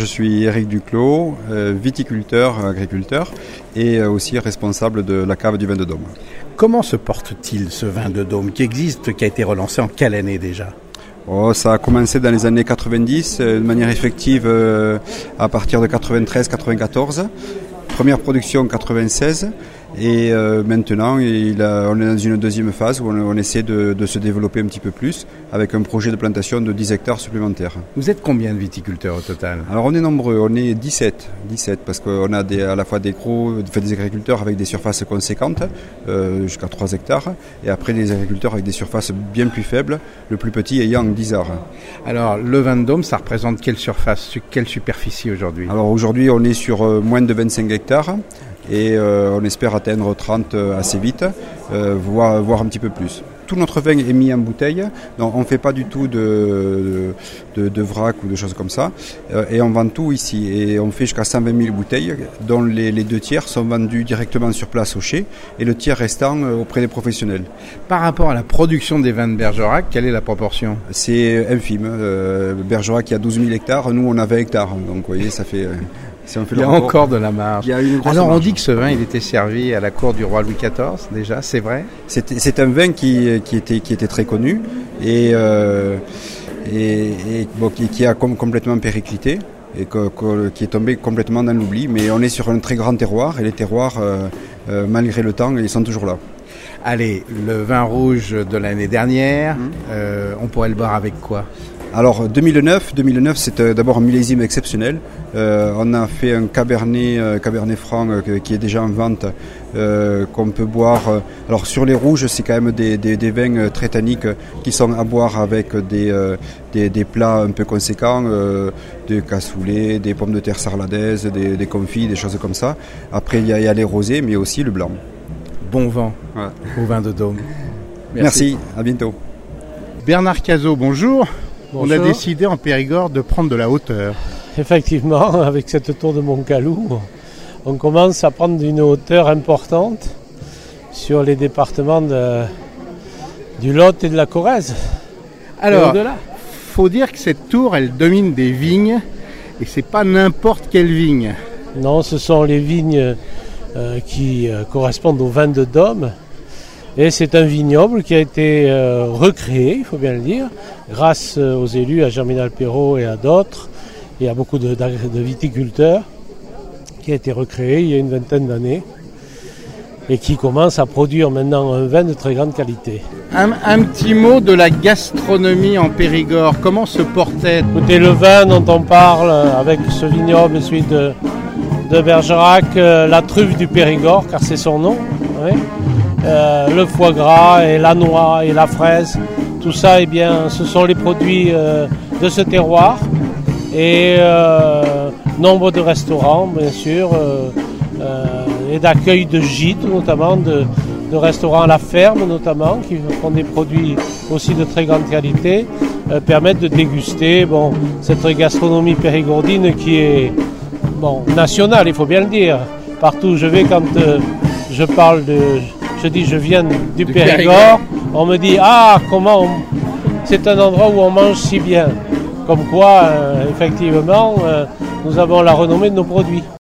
je suis Éric Duclos, viticulteur, agriculteur et aussi responsable de la cave du vin de Dôme. Comment se porte-t-il ce vin de Dôme qui existe, qui a été relancé en quelle année déjà ? Ça a commencé dans les années 90, de manière effective à partir de 93-94. Première production en 96 et maintenant on est dans une deuxième phase où on essaie de se développer un petit peu plus avec un projet de plantation de 10 hectares supplémentaires. Vous êtes combien de viticulteurs au total ? Alors on est nombreux, on est 17 parce qu'on a à la fois des agriculteurs avec des surfaces conséquentes, jusqu'à 3 hectares, et après des agriculteurs avec des surfaces bien plus faibles, le plus petit ayant 10 arts. Alors le vin de Dôme, ça représente quelle surface, quelle superficie aujourd'hui ? Alors aujourd'hui on est sur moins de 25 hectares et on espère atteindre 30 assez vite, voire un petit peu plus. Tout notre vin est mis en bouteille, donc on ne fait pas du tout de vrac ou de choses comme ça, et on vend tout ici, et on fait jusqu'à 120 000 bouteilles, dont les 2 tiers sont vendus directement sur place au chai, et le tiers restant auprès des professionnels. Par rapport à la production des vins de Bergerac, quelle est la proportion ? C'est infime. Bergerac, il y a 12 000 hectares, nous on a 20 hectares, donc vous voyez, ça fait... Il y a encore de la marge. Alors on marge. dit que ce vin il était servi à la cour du roi Louis XIV déjà, c'est vrai ? C'est un vin qui était très connu et qui a complètement périclité et qui est tombé complètement dans l'oubli. Mais on est sur un très grand terroir et les terroirs, malgré le temps, ils sont toujours là. Allez, le vin rouge de l'année dernière, on pourrait le boire avec quoi ? Alors 2009 c'est d'abord un millésime exceptionnel. On a fait un Cabernet Franc qui est déjà en vente, qu'on peut boire. Alors sur les rouges, c'est quand même des vins très tanniques qui sont à boire avec des plats un peu conséquents, des cassoulets, des pommes de terre sarladaises, des confits, des choses comme ça. Après il y a les rosés, mais aussi le blanc. Bon vent au vin de Dôme. Merci, à bientôt. Bernard Cazot, bonjour. Bonjour. On a décidé en Périgord de prendre de la hauteur. Effectivement, avec cette tour de Montcalou, on commence à prendre une hauteur importante sur les départements du Lot et de la Corrèze. Alors, faut dire que cette tour, elle domine des vignes, et c'est pas n'importe quelle vigne. Non, ce sont les vignes qui correspondent au vin de Dôme. Et c'est un vignoble qui a été recréé, il faut bien le dire, grâce aux élus, à Germinal Perrault et à d'autres, et à beaucoup de viticulteurs, qui a été recréé il y a une vingtaine d'années, et qui commence à produire maintenant un vin de très grande qualité. Un petit mot de la gastronomie en Périgord, comment se portait ? Écoutez, le vin dont on parle avec ce vignoble, celui de Bergerac, la truffe du Périgord, car c'est son nom, oui. Le foie gras et la noix et la fraise, tout ça, eh bien, ce sont les produits de ce terroir. Et nombre de restaurants, bien sûr, et d'accueil de gîtes, notamment de restaurants à la ferme, notamment, qui font des produits aussi de très grande qualité, permettent de déguster cette gastronomie périgordine qui est nationale, il faut bien le dire. Partout où je vais, quand je dis je viens du Périgord, on me dit c'est un endroit où on mange si bien. Comme quoi, effectivement, nous avons la renommée de nos produits.